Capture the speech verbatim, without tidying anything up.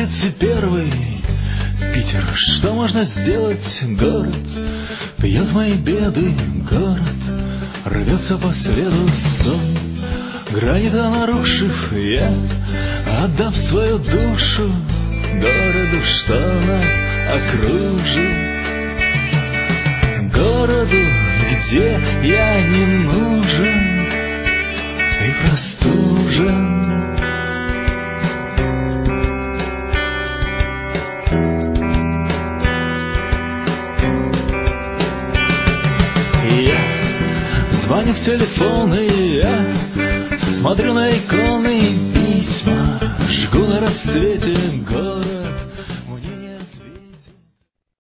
тридцать первый. Питер, что можно сделать, город? Пьет мои беды, город. Рвется по следу сон. Гранита нарушив, я отдав свою душу городу, что нас окружил. Городу, где я не нужен и простужен. Я звоню в телефон, и я смотрю на иконы и письма, жгу на рассвете город.